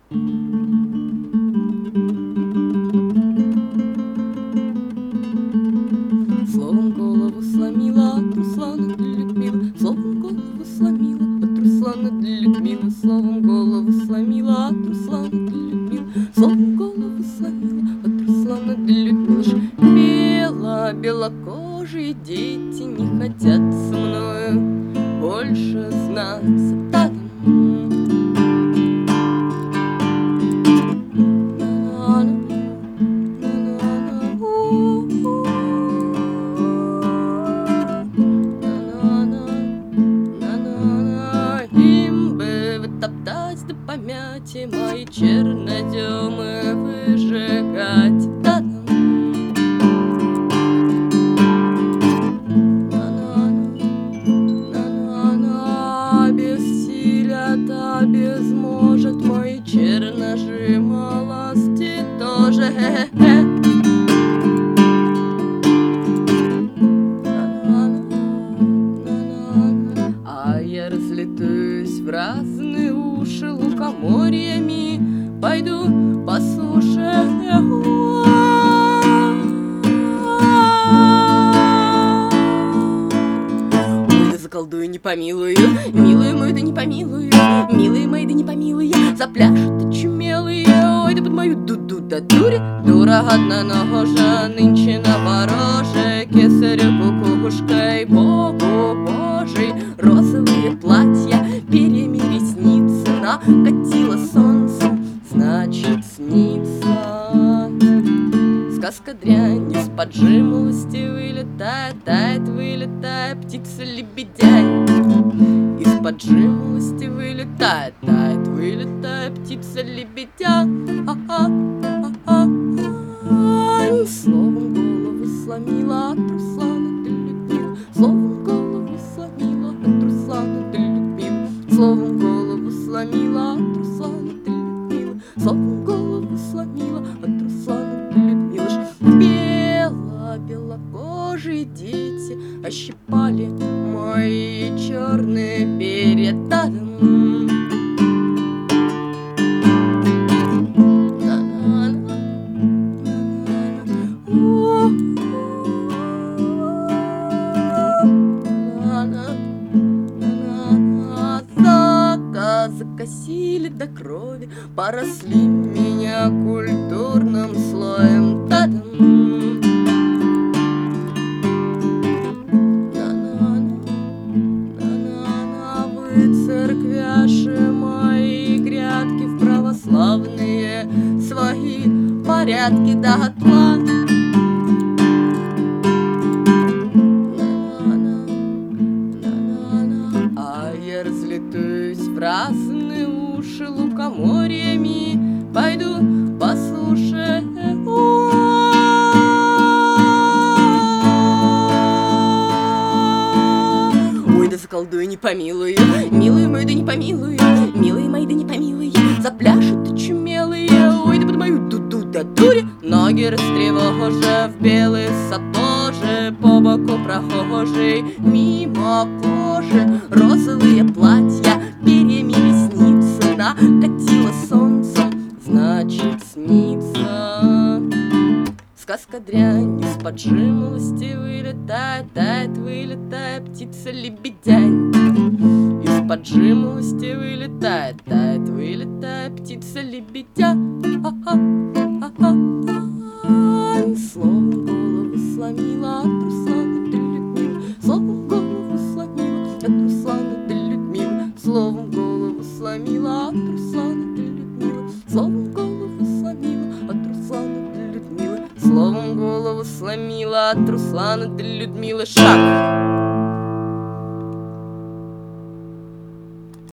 Словом голову сломила от Руслана для Людмилы, словом голову сломила от Руслана для Людмилы, словом голову сломила от Руслана для Людмилы, словом голову сломила от Руслана для Людмилы. Белокожие дети не хотят со мною больше знаться. Им бы вытоптать да помять и мои черноземы выжигать. Бессилят, безможет мои черножи малости тоже. А я разлетаюсь в разные уши лукоморьями, пойду по суше. Ой, да заколдую, не помилую, милые мои, да не помилую, милые мои, да не помилую, запляшут очумелые, ой, да под мою дуду да дури. Дура одноножа нынче на вороже, кесарю кукушкой, Богу Божий, розовые платья, перьями ресницы накатило солнцем, значит снится. Сказка дрянь, из-под жимолости вылетает, тает, вылетает птица-лебедянь. Из-под жимолости вылетает, тает, вылетает птица-лебедянь. Словом голову сломила от Руслана для Людмилы, словом голову сломила от Руслана для Людмилы, словом голову сломила от Руслана для Людмилы, словом голову сломила от Руслана для Людмилы. Белокожие дети ощипали мои черные перья. Закосили до крови, поросли меня культурным слоем. Вы церквяши мои грядки в православные свои порядки дотла. А я разлетаюсь в разные уши лукоморьями, пойду по суше. Ой, да заколдую, не помилую, милые мои, да не помилую, милые мои, да не помилую, запляшут очумелые, ой, да под мою дуду да дури. Ноги растревожа в белые сапожи, по боку прохожий, мимо кожи, розовые платья, перьями ресницы накатило солнцем, значит снится. Сказка дрянь, из-под жимолости вылетает, тает, вылетает птица-лебедянь. Из-под жимолости вылетает, тает, вылетает птица-лебедянь. Словом голову сломила от Руслана для Людмилы, словом голову сломила от Руслана для Людмилы, словом голову сломила от Руслана для Людмилы, словом голову сломила от Руслана для Людмилы, словом голову сломила от Руслана для Людмилы. Шаг!